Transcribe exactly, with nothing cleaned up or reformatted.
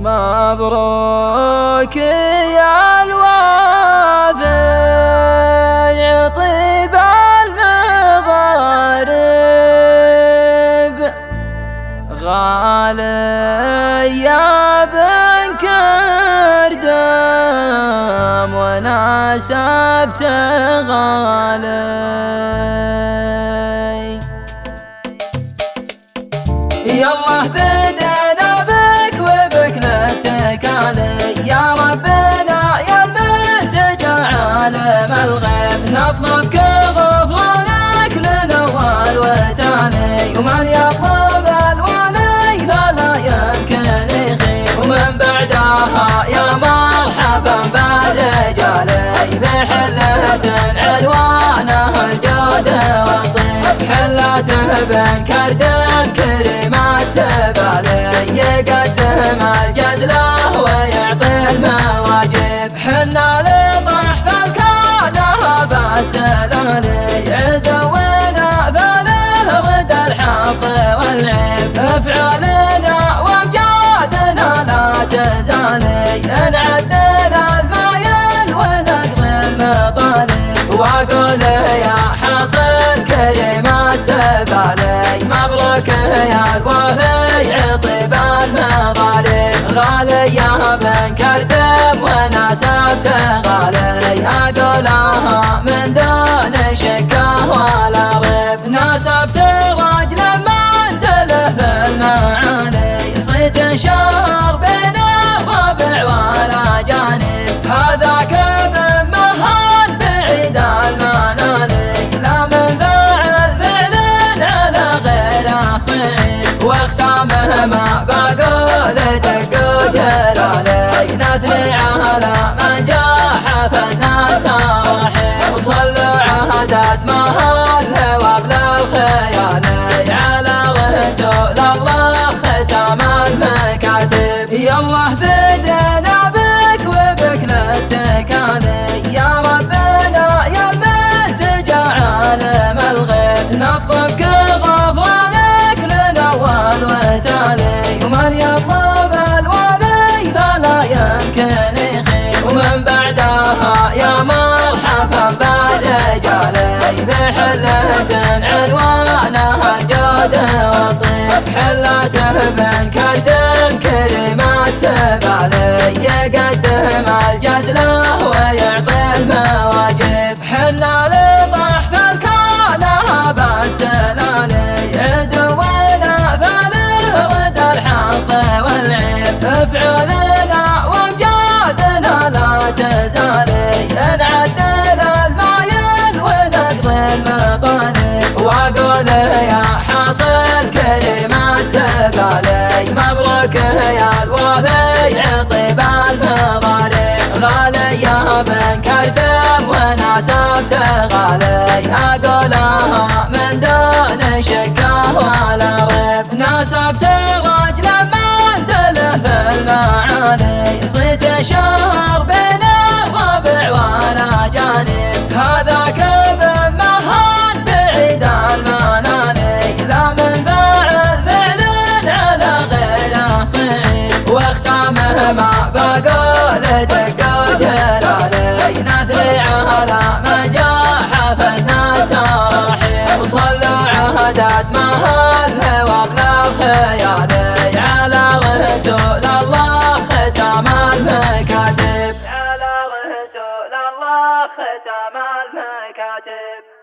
مبروك يا الوافي طيب المضارب، غالي يا بن كردم وناسبت غالي. يالله بدينا بك وبك نتكالي، يا ربنا يا الملتجى عالم الغيب، نطلبك غفرانك للأول وتالي، ومن يطلب الوالي فلا يمكن يخيب، ومن بعدها يا مرحبا بالرجال بحلة عنوانها الجود والطيب، حلاته بن كردم كريم السبالي، يقدم الجزله ويعطي المواجب، حنا لضحف الكانه بالسلالي، عدونا فاله غدا الحظ والعيب، افعالنا وامجادنا لا تزالي، نعدل المايل ونقضي المطالب، واقول يا حاصل كريم السبالي مبروك يا الوافي عطيب المضارب، غالي يا بن كردم وناسبت غالي، اقولها من دون شكه ولا ريب، ناسبت رجل منزله في المعاني، صيت شهر بين الربع والاجانب، هذاك ابن مهان بعيد المنالي، لا من فعل فعل على غيره صعيب، واختامه ما بقول دق جلالي، نثني على من جاح فن التراحيب، وصلوا عهدت مهال وابل الخيال على رسول الله ختام المكاتب. يالله بدينا بك وبك نتكالي، يا ربنا يا الملتجى عالم الغيب، نطلبك غفرانك للأول وتالي، ومن يطلب الوالي فلا يمكن يخيب، ومن بعدها يا مرحبا بالرجال بحلة عنوانها الجود والطيب، حلاته بن كردم كريم السبالي، يقدم الجزله ويعطي المواجب، حنا لضحف الكانه بالسلالي، عدونا فاله غدا الحظ والعيب، افعالنا وامجادنا لا تزالي، نعدل المايل ونقضي المطالب، واقول يا حاصل كريم السبالي مبروك يا الوافي عطيب المضارب، غالي يا بن كردم وناسبت غالي، اقولها من دون شكه ولا ريب، ناسبت رجل منزله في المعاني، صيت شهر بين الربع والاجانب، هذاك ابن مهان بعيد المنالي، لا من فعل فعل على غيره صعيب، واختامه ما بقول دق جلالي، نثني على من جاح فن التراحيب، وصلوا عهدت مهال وابل الخيال على رسول الله ختام المكاتب، على رسول الله ختام المكاتب.